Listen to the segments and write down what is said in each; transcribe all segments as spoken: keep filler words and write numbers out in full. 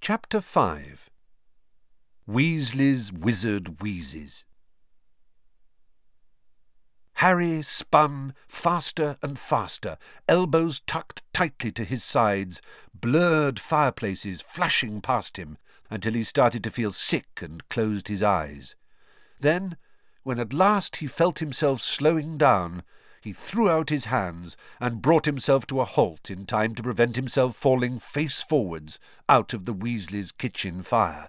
Chapter five. Weasley's Wizard Wheezes. Harry spun faster and faster, elbows tucked tightly to his sides, blurred fireplaces flashing past him, until he started to feel sick and closed his eyes. Then, when at last he felt himself slowing down, he threw out his hands and brought himself to a halt in time to prevent himself falling face forwards out of the Weasleys' kitchen fire.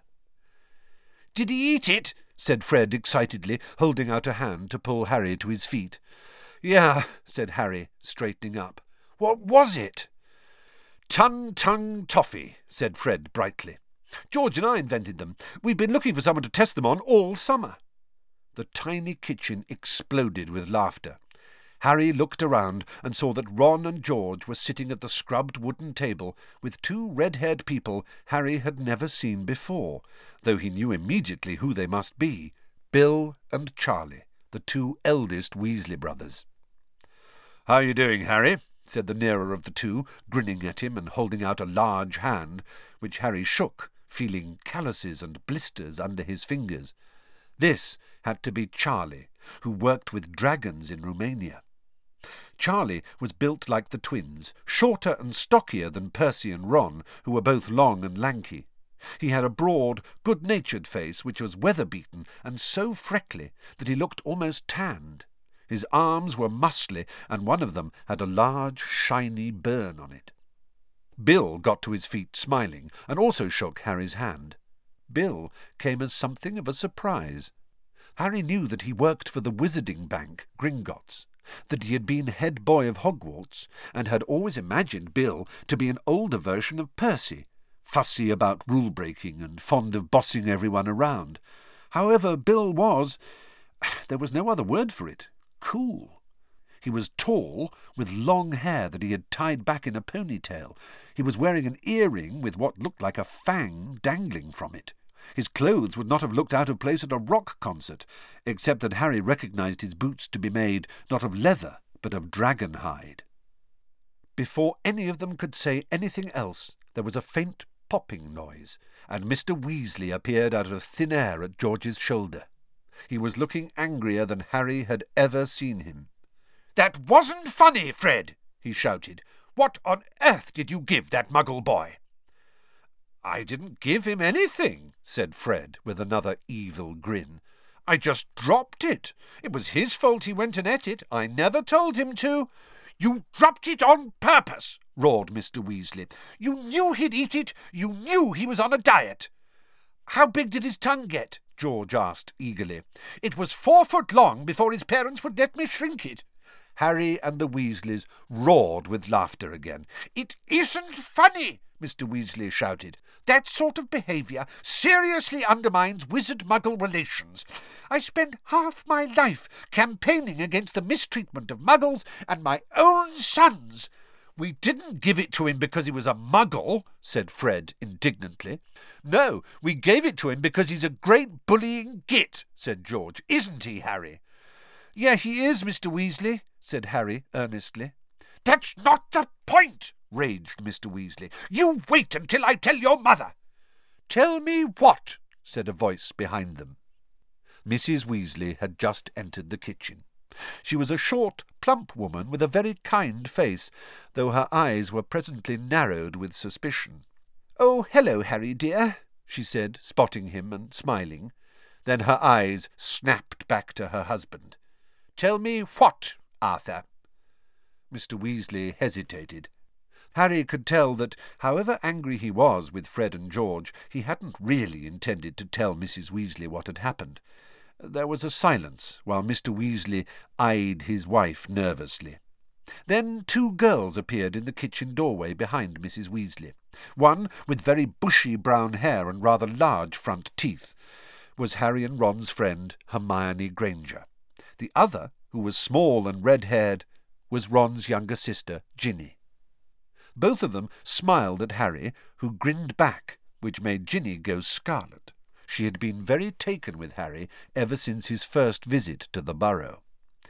"Did he eat it?" said Fred excitedly, holding out a hand to pull Harry to his feet. "Yeah," said Harry, straightening up. "What was it?" "Tongue-tongue toffee," said Fred brightly. "George and I invented them. We've been looking for someone to test them on all summer." The tiny kitchen exploded with laughter. Harry looked around and saw that Ron and George were sitting at the scrubbed wooden table with two red-haired people Harry had never seen before, though he knew immediately who they must be, Bill and Charlie, the two eldest Weasley brothers. "How are you doing, Harry?" said the nearer of the two, grinning at him and holding out a large hand, which Harry shook, feeling calluses and blisters under his fingers. This had to be Charlie, who worked with dragons in Romania. Charlie was built like the twins, shorter and stockier than Percy and Ron, who were both long and lanky. He had a broad, good-natured face which was weather-beaten and so freckly that he looked almost tanned. His arms were muscly, and one of them had a large, shiny burn on it. Bill got to his feet smiling, and also shook Harry's hand. Bill came as something of a surprise. Harry knew that he worked for the Wizarding Bank, Gringotts, that he had been head boy of Hogwarts, and had always imagined Bill to be an older version of Percy, fussy about rule-breaking and fond of bossing everyone around. However, Bill was, there was no other word for it, cool. He was tall, with long hair that he had tied back in a ponytail. He was wearing an earring with what looked like a fang dangling from it. His clothes would not have looked out of place at a rock concert, except that Harry recognized his boots to be made not of leather, but of dragon hide. Before any of them could say anything else, there was a faint popping noise, and Mister Weasley appeared out of thin air at George's shoulder. He was looking angrier than Harry had ever seen him. "That wasn't funny, Fred!" he shouted. "What on earth did you give that Muggle boy?" "I didn't give him anything," said Fred, with another evil grin. "I just dropped it. It was his fault he went and ate it. I never told him to." "You dropped it on purpose," roared Mister Weasley. "You knew he'd eat it. You knew he was on a diet." "How big did his tongue get?" George asked eagerly. "It was four foot long before his parents would let me shrink it." Harry and the Weasleys roared with laughter again. "It isn't funny," Mister Weasley shouted. "That sort of behaviour seriously undermines wizard-muggle relations. I spent half my life campaigning against the mistreatment of muggles and my own sons." "We didn't give it to him because he was a muggle," said Fred indignantly. "No, we gave it to him because he's a great bullying git," said George. "Isn't he, Harry?" "Yeah, he is, Mister Weasley," said Harry earnestly. "That's not the point," raged Mister Weasley. "You wait until I tell your mother." "Tell me what?" said a voice behind them. Missus Weasley had just entered the kitchen. She was a short, plump woman with a very kind face, though her eyes were presently narrowed with suspicion. "Oh, hello, Harry, dear," she said, spotting him and smiling. Then her eyes snapped back to her husband. "Tell me what, Arthur?" Mister Weasley hesitated. Harry could tell that, however angry he was with Fred and George, he hadn't really intended to tell Missus Weasley what had happened. There was a silence, while Mister Weasley eyed his wife nervously. Then two girls appeared in the kitchen doorway behind Missus Weasley. One, with very bushy brown hair and rather large front teeth, was Harry and Ron's friend, Hermione Granger. The other, who was small and red-haired, was Ron's younger sister, Ginny. Both of them smiled at Harry, who grinned back, which made Ginny go scarlet. She had been very taken with Harry ever since his first visit to the Burrow.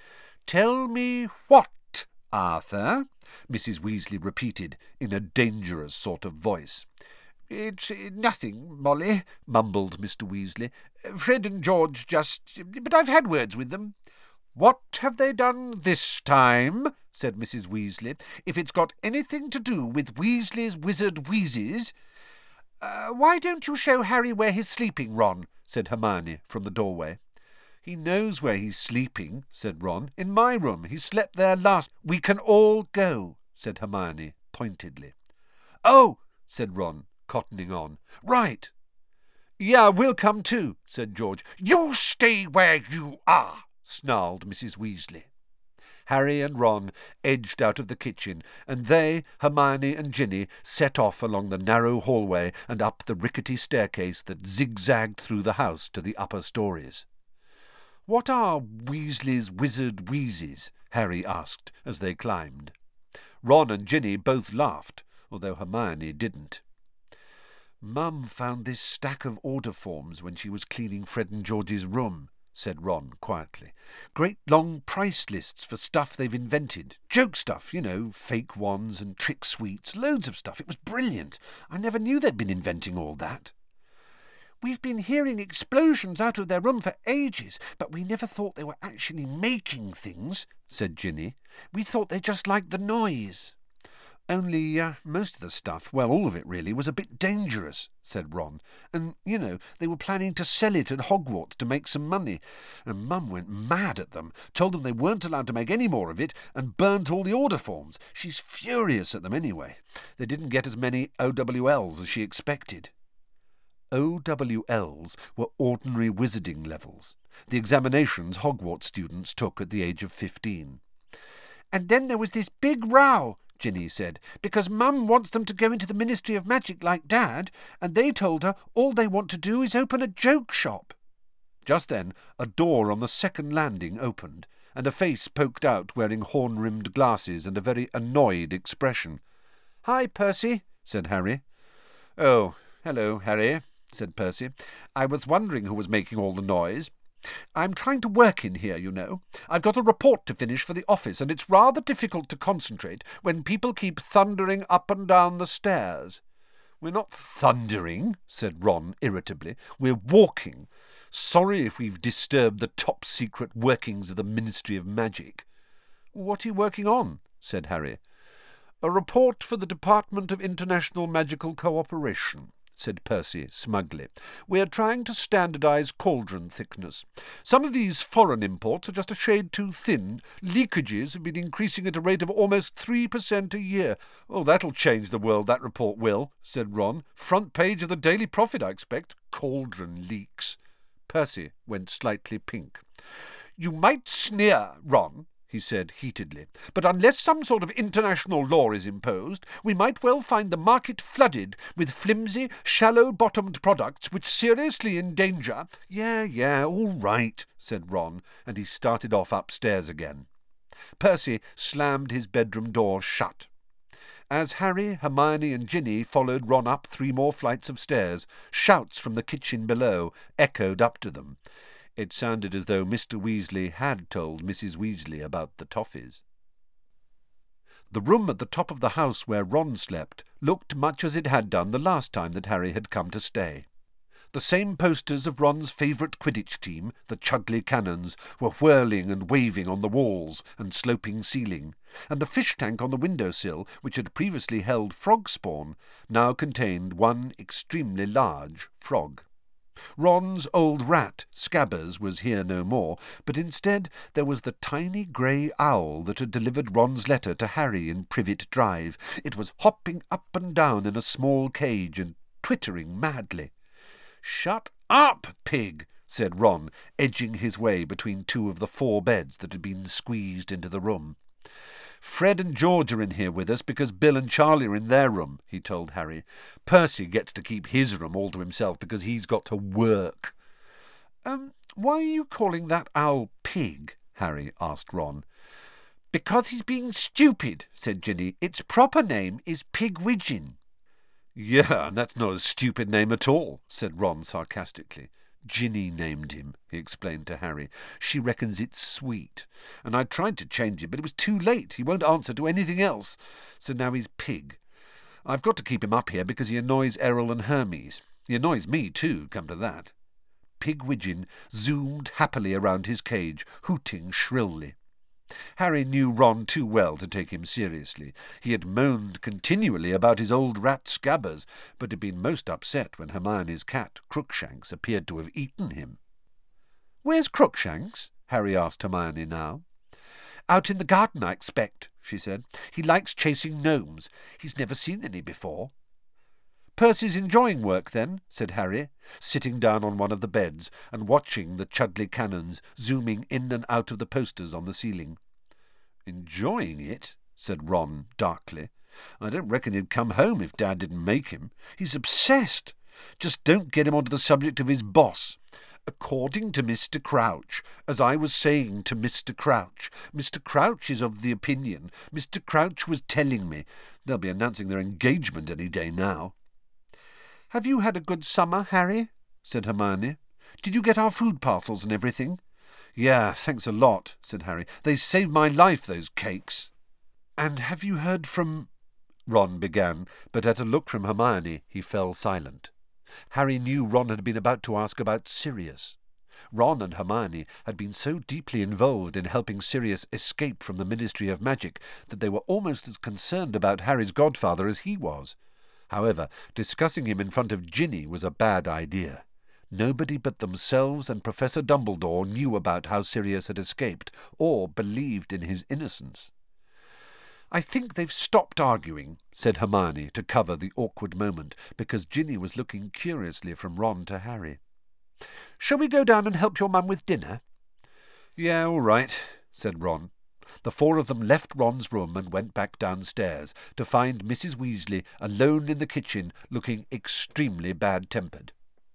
"Tell me what, Arthur?" Missus Weasley repeated in a dangerous sort of voice. "It's nothing, Molly," mumbled Mister Weasley. "Fred and George just... but I've had words with them." "What have they done this time?" said Missus Weasley. "If it's got anything to do with Weasley's Wizard Wheezes—" Uh, "Why don't you show Harry where he's sleeping, Ron?" said Hermione from the doorway. "He knows where he's sleeping," said Ron. "In my room. He slept there last—" "We can all go," said Hermione pointedly. "Oh," said Ron, cottoning on. "Right." "Yeah, we'll come too," said George. "You stay where you are," snarled Missus Weasley. Harry and Ron edged out of the kitchen, and they, Hermione and Ginny, set off along the narrow hallway and up the rickety staircase that zigzagged through the house to the upper stories. "What are Weasley's Wizard Wheezes?" Harry asked as they climbed. Ron and Ginny both laughed, although Hermione didn't. "Mum found this stack of order forms when she was cleaning Fred and George's room," said Ron quietly. "Great long price lists for stuff they've invented. Joke stuff, you know, fake wands and trick sweets, loads of stuff. It was brilliant. I never knew they'd been inventing all that." "We've been hearing explosions out of their room for ages, but we never thought they were actually making things," said Ginny. "We thought they just liked the noise." "Only uh, most of the stuff, well, all of it really, was a bit dangerous," said Ron. "And, you know, they were planning to sell it at Hogwarts to make some money. And Mum went mad at them, told them they weren't allowed to make any more of it, and burnt all the order forms. She's furious at them anyway. They didn't get as many O W Ls as she expected." O W Ls were ordinary wizarding levels, the examinations Hogwarts students took at the age of fifteen. "And then there was this big row," Ginny said, "because Mum wants them to go into the Ministry of Magic like Dad, and they told her all they want to do is open a joke shop." Just then a door on the second landing opened, and a face poked out wearing horn-rimmed glasses and a very annoyed expression. "Hi, Percy," said Harry. "Oh, hello, Harry," said Percy. "I was wondering who was making all the noise. I'm trying to work in here, you know. I've got a report to finish for the office, and it's rather difficult to concentrate when people keep thundering up and down the stairs." "We're not thundering," said Ron irritably. "We're walking. Sorry if we've disturbed the top-secret workings of the Ministry of Magic." "What are you working on?" said Harry. "A report for the Department of International Magical Cooperation," said Percy smugly. "We're trying to standardize cauldron thickness. Some of these foreign imports are just a shade too thin. Leakages have been increasing at a rate of almost three percent a year." "Oh, that'll change the world, that report will," said Ron. "Front page of the Daily Prophet, I expect. Cauldron leaks." Percy went slightly pink. "You might sneer, Ron," he said heatedly, "but unless some sort of international law is imposed, we might well find the market flooded with flimsy, shallow-bottomed products which seriously endanger—" "Yeah, yeah, all right," said Ron, and he started off upstairs again. Percy slammed his bedroom door shut. As Harry, Hermione and Ginny followed Ron up three more flights of stairs, shouts from the kitchen below echoed up to them. It sounded as though Mister Weasley had told Missus Weasley about the toffees. The room at the top of the house where Ron slept looked much as it had done the last time that Harry had come to stay. The same posters of Ron's favourite Quidditch team, the Chudley Cannons, were whirling and waving on the walls and sloping ceiling, and the fish tank on the window-sill, which had previously held frog spawn, now contained one extremely large frog. Ron's old rat, Scabbers, was here no more, but instead there was the tiny grey owl that had delivered Ron's letter to Harry in Privet Drive. It was hopping up and down in a small cage and twittering madly. "Shut up, pig," said Ron, edging his way between two of the four beds that had been squeezed into the room. "Fred and George are in here with us because Bill and Charlie are in their room," he told Harry. "Percy gets to keep his room all to himself because he's got to work." Um, why are you calling that owl Pig?" Harry asked Ron. "Because he's being stupid," said Ginny. "Its proper name is Pigwidgeon." "Yeah, and that's not a stupid name at all," said Ron sarcastically. "Ginny named him," he explained to Harry. "She reckons it's sweet. And I tried to change it, but it was too late. He won't answer to anything else. So now he's Pig. I've got to keep him up here because he annoys Errol and Hermes. He annoys me too, come to that. Pigwidgeon zoomed happily around his cage, hooting shrilly. Harry knew Ron too well to take him seriously. He had moaned continually about his old rat Scabbers, but had been most upset when Hermione's cat, Crookshanks, appeared to have eaten him. "Where's Crookshanks?" Harry asked Hermione now. "Out in the garden, I expect," she said. "He likes chasing gnomes. He's never seen any before." "Percy's enjoying work, then," said Harry, sitting down on one of the beds and watching the Chudley cannons zooming in and out of the posters on the ceiling. "Enjoying it?" said Ron darkly. "I don't reckon he'd come home if Dad didn't make him. He's obsessed. Just don't get him onto the subject of his boss. According to Mister Crouch, as I was saying to Mister Crouch, Mister Crouch is of the opinion, Mister Crouch was telling me, they'll be announcing their engagement any day now." "Have you had a good summer, Harry?" said Hermione. "Did you get our food parcels and everything?" "Yeah, thanks a lot," said Harry. "They saved my life, those cakes." "And have you heard from—" Ron began, but at a look from Hermione he fell silent. Harry knew Ron had been about to ask about Sirius. Ron and Hermione had been so deeply involved in helping Sirius escape from the Ministry of Magic that they were almost as concerned about Harry's godfather as he was. However, discussing him in front of Ginny was a bad idea. Nobody but themselves and Professor Dumbledore knew about how Sirius had escaped, or believed in his innocence. "I think they've stopped arguing," said Hermione to cover the awkward moment, because Ginny was looking curiously from Ron to Harry. "Shall we go down and help your mum with dinner?" "Yeah, all right," said Ron. The four of them left Ron's room and went back downstairs, to find Missus Weasley alone in the kitchen, looking extremely bad-tempered.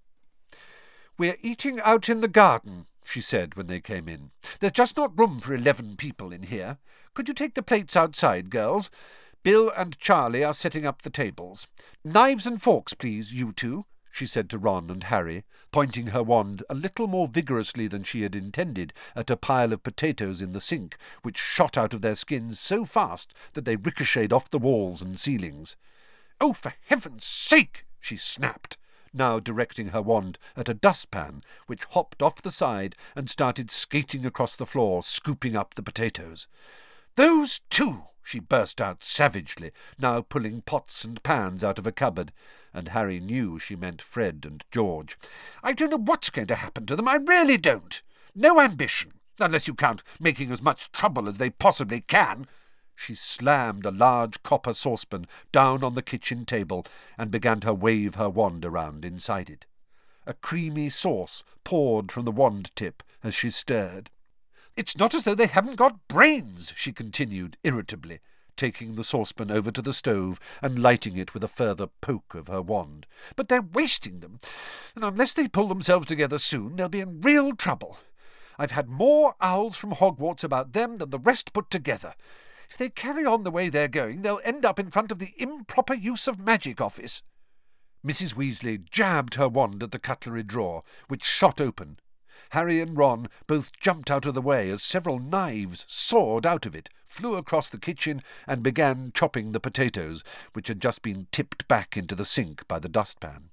"We're eating out in the garden," she said when they came in. "There's just not room for eleven people in here. Could you take the plates outside, girls? Bill and Charlie are setting up the tables. Knives and forks, please, you two," she said to Ron and Harry, pointing her wand a little more vigorously than she had intended at a pile of potatoes in the sink, which shot out of their skins so fast that they ricocheted off the walls and ceilings. "Oh, for heaven's sake!" she snapped, now directing her wand at a dustpan, which hopped off the side and started skating across the floor, scooping up the potatoes. "Those two!" she burst out savagely, now pulling pots and pans out of a cupboard, and Harry knew she meant Fred and George. "I don't know what's going to happen to them, I really don't. No ambition, unless you count making as much trouble as they possibly can." She slammed a large copper saucepan down on the kitchen table and began to wave her wand around inside it. A creamy sauce poured from the wand tip as she stirred. "It's not as though they haven't got brains," she continued irritably, taking the saucepan over to the stove and lighting it with a further poke of her wand. "But they're wasting them, and unless they pull themselves together soon, they'll be in real trouble. I've had more owls from Hogwarts about them than the rest put together. If they carry on the way they're going, they'll end up in front of the Improper Use of Magic office." Missus Weasley jabbed her wand at the cutlery drawer, which shot open. Harry and Ron both jumped out of the way as several knives soared out of it, flew across the kitchen, and began chopping the potatoes, which had just been tipped back into the sink by the dustpan.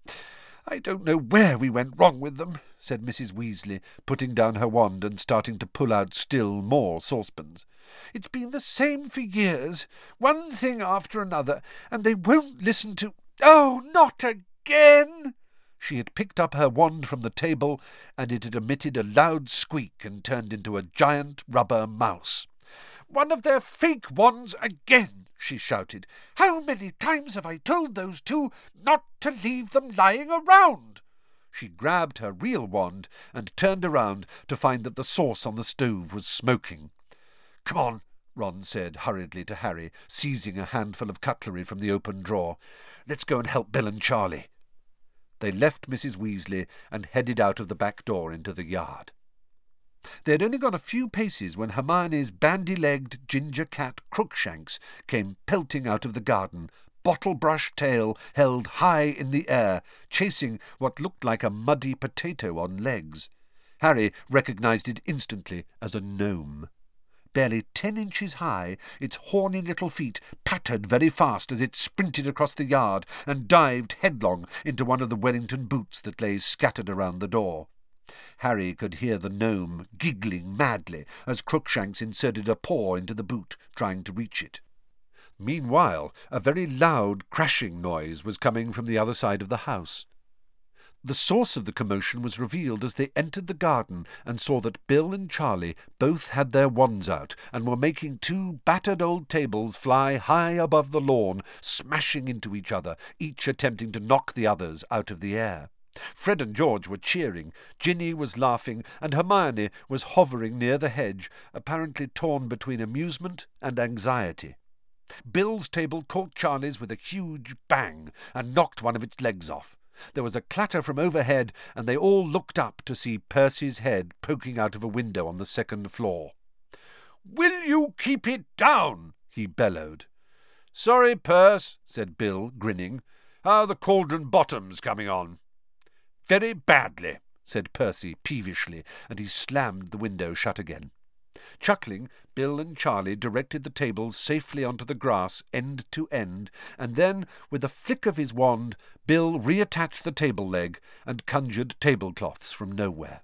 "I don't know where we went wrong with them," said Missus Weasley, putting down her wand and starting to pull out still more saucepans. "It's been the same for years, one thing after another, and they won't listen to— Oh, not again!" She had picked up her wand from the table, and it had emitted a loud squeak and turned into a giant rubber mouse. "One of their fake wands again!" she shouted. "How many times have I told those two not to leave them lying around?" She grabbed her real wand and turned around to find that the sauce on the stove was smoking. "Come on," Ron said hurriedly to Harry, seizing a handful of cutlery from the open drawer. "Let's go and help Bill and Charlie." They left Missus Weasley and headed out of the back door into the yard. They had only gone a few paces when Hermione's bandy-legged ginger cat Crookshanks came pelting out of the garden, bottle-brush tail held high in the air, chasing what looked like a muddy potato on legs. Harry recognised it instantly as a gnome. Barely ten inches high, its horny little feet pattered very fast as it sprinted across the yard and dived headlong into one of the Wellington boots that lay scattered around the door. Harry could hear the gnome giggling madly as Crookshanks inserted a paw into the boot, trying to reach it. Meanwhile, a very loud crashing noise was coming from the other side of the house. The source of the commotion was revealed as they entered the garden and saw that Bill and Charlie both had their wands out and were making two battered old tables fly high above the lawn, smashing into each other, each attempting to knock the others out of the air. Fred and George were cheering, Ginny was laughing, and Hermione was hovering near the hedge, apparently torn between amusement and anxiety. Bill's table caught Charlie's with a huge bang and knocked one of its legs off. There was a clatter from overhead, and they all looked up to see Percy's head poking out of a window on the second floor. "Will you keep it down?" he bellowed. "Sorry, Perce," said Bill, grinning. "How are the Cauldron Bottoms coming on?" "Very badly," said Percy peevishly, and he slammed the window shut again. Chuckling, Bill and Charlie directed the tables safely onto the grass, end to end, and then, with a flick of his wand, Bill reattached the table leg and conjured tablecloths from nowhere.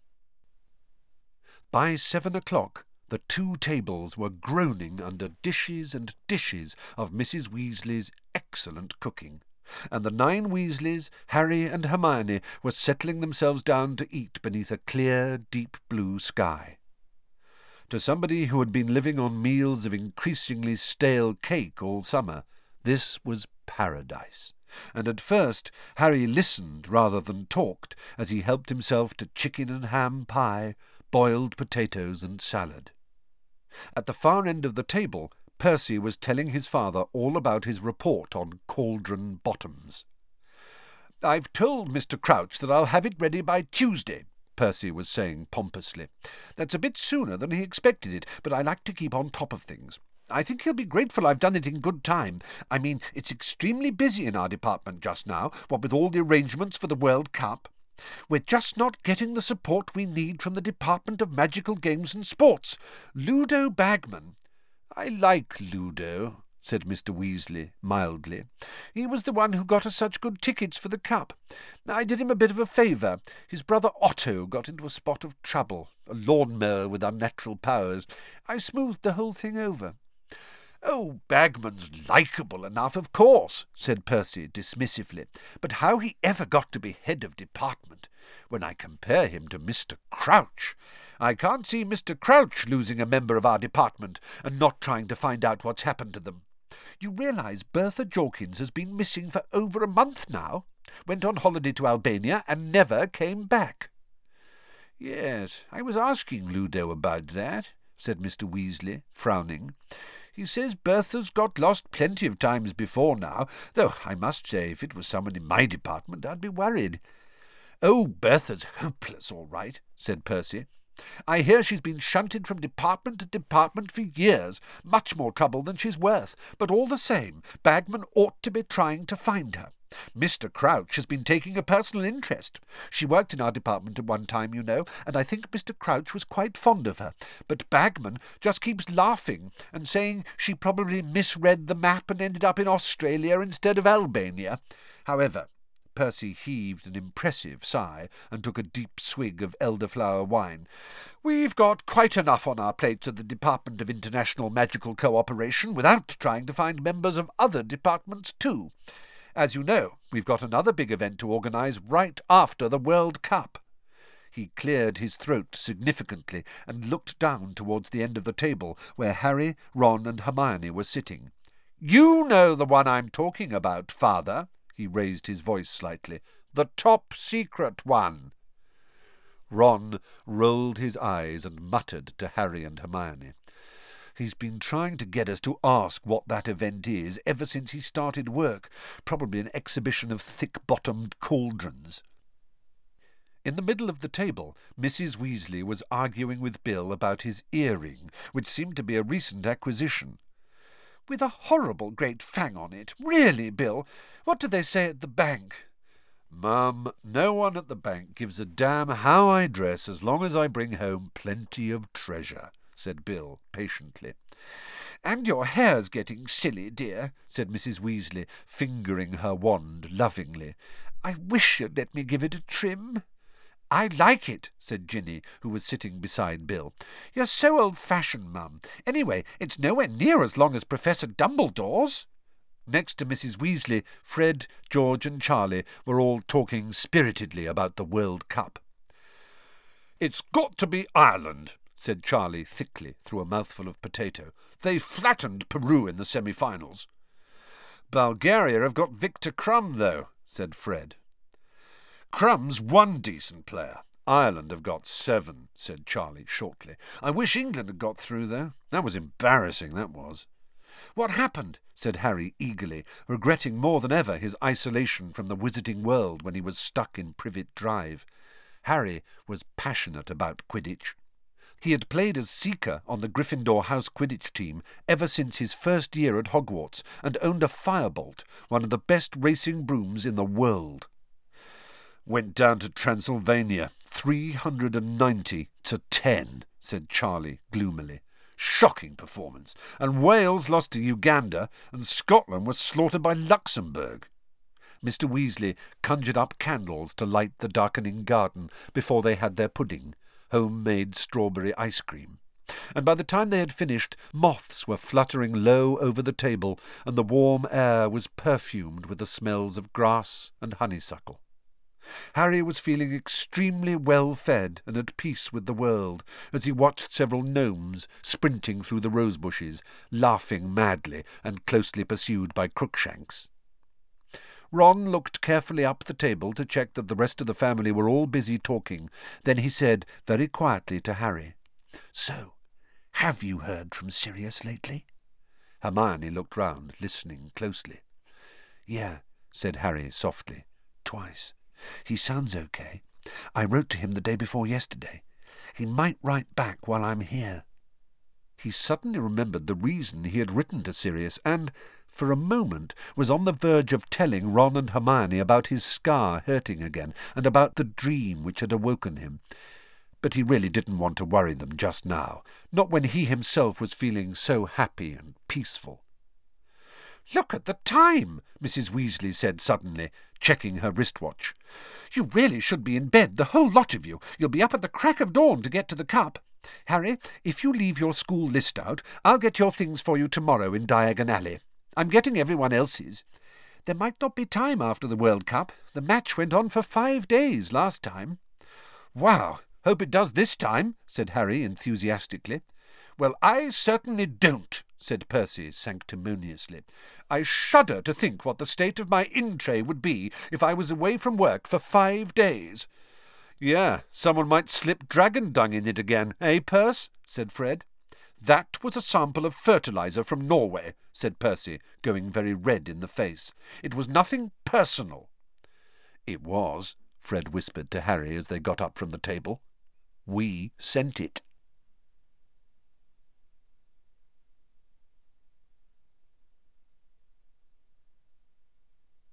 By seven o'clock, the two tables were groaning under dishes and dishes of Missus Weasley's excellent cooking, and the nine Weasleys, Harry and Hermione, were settling themselves down to eat beneath a clear, deep blue sky. To somebody who had been living on meals of increasingly stale cake all summer, this was paradise, and at first Harry listened rather than talked as he helped himself to chicken and ham pie, boiled potatoes and salad. At the far end of the table, Percy was telling his father all about his report on Cauldron Bottoms. "I've told Mister Crouch that I'll have it ready by Tuesday," Percy was saying pompously. "That's a bit sooner than he expected it, but I like to keep on top of things. I think he'll be grateful I've done it in good time. I mean, it's extremely busy in our department just now, what with all the arrangements for the World Cup. We're just not getting the support we need from the Department of Magical Games and Sports. Ludo Bagman—" "I like Ludo," said Mister Weasley mildly. "He was the one who got us such good tickets for the Cup. I did him a bit of a favour. His brother Otto got into a spot of trouble, a lawn-mower with unnatural powers. I smoothed the whole thing over." "Oh, Bagman's likeable enough, of course," said Percy dismissively. "But how he ever got to be head of department, when I compare him to Mister Crouch, I can't see Mister Crouch losing a member of our department and not trying to find out what's happened to them. You realise Bertha Jorkins has been missing for over a month now, went on holiday to Albania and never came back." "Yes, I was asking Ludo about that," said Mister Weasley, frowning. "He says Bertha's got lost plenty of times before now, though I must say if it was someone in my department I'd be worried." "Oh, Bertha's hopeless, all right," said Percy. "I hear she's been shunted from department to department for years, much more trouble than she's worth, but all the same, Bagman ought to be trying to find her. Mister Crouch has been taking a personal interest. She worked in our department at one time, you know, and I think Mister Crouch was quite fond of her, but Bagman just keeps laughing and saying she probably misread the map and ended up in Australia instead of Albania. However," Percy heaved an impressive sigh and took a deep swig of elderflower wine, "we've got quite enough on our plates at the Department of International Magical Cooperation without trying to find members of other departments too. As you know, we've got another big event to organise right after the World Cup." He cleared his throat significantly and looked down towards the end of the table where Harry, Ron and Hermione were sitting. "You know the one I'm talking about, Father." He raised his voice slightly. "The top secret one." Ron rolled his eyes and muttered to Harry and Hermione. "He's been trying to get us to ask what that event is ever since he started work. Probably an exhibition of thick-bottomed cauldrons." In the middle of the table, Missus Weasley was arguing with Bill about his earring, which seemed to be a recent acquisition. "With a horrible great fang on it. Really, Bill, what do they say at the bank?" "Mum, no one at the bank gives a damn how I dress as long as I bring home plenty of treasure," said Bill, patiently. "And your hair's getting silly, dear," said Missus Weasley, fingering her wand lovingly. "I wish you'd let me give it a trim." "I like it," said Ginny, who was sitting beside Bill. "You're so old-fashioned, Mum. Anyway, it's nowhere near as long as Professor Dumbledore's." Next to Missus Weasley, Fred, George and Charlie were all talking spiritedly about the World Cup. "It's got to be Ireland," said Charlie thickly through a mouthful of potato. "They flattened Peru in the semi-finals." "Bulgaria have got Victor Krum, though," said Fred. "Crum's one decent player. Ireland have got seven," said Charlie shortly. "I wish England had got through, though. That was embarrassing, that was." "What happened?" said Harry eagerly, regretting more than ever his isolation from the wizarding world when he was stuck in Privet Drive. Harry was passionate about Quidditch. He had played as Seeker on the Gryffindor House Quidditch team ever since his first year at Hogwarts, and owned a Firebolt, one of the best racing brooms in the world. "Went down to Transylvania, three hundred and ninety to ten, said Charlie gloomily. "Shocking performance. And Wales lost to Uganda, and Scotland was slaughtered by Luxembourg." Mister Weasley conjured up candles to light the darkening garden before they had their pudding, home-made strawberry ice cream. And by the time they had finished, moths were fluttering low over the table, and the warm air was perfumed with the smells of grass and honeysuckle. Harry was feeling extremely well-fed and at peace with the world as he watched several gnomes sprinting through the rose-bushes, laughing madly and closely pursued by Crookshanks. Ron looked carefully up the table to check that the rest of the family were all busy talking. Then he said very quietly to Harry, "So, have you heard from Sirius lately?" Hermione looked round, listening closely. "Yeah," said Harry softly, "twice. He sounds okay. I wrote to him the day before yesterday. He might write back while I'm here." He suddenly remembered the reason he had written to Sirius and, for a moment, was on the verge of telling Ron and Hermione about his scar hurting again and about the dream which had awoken him. But he really didn't want to worry them just now, not when he himself was feeling so happy and peaceful. "Look at the time," Missus Weasley said suddenly, checking her wristwatch. "You really should be in bed, the whole lot of you. You'll be up at the crack of dawn to get to the cup. Harry, if you leave your school list out, I'll get your things for you tomorrow in Diagon Alley. I'm getting everyone else's. There might not be time after the World Cup. The match went on for five days last time." "Wow, hope it does this time," said Harry enthusiastically. "Well, I certainly don't," said Percy sanctimoniously. "I shudder to think what the state of my in-tray would be if I was away from work for five days." "Yeah, someone might slip dragon dung in it again, eh, Perce?" said Fred. "That was a sample of fertilizer from Norway," said Percy, going very red in the face. "It was nothing personal." "It was," Fred whispered to Harry as they got up from the table. "We sent it."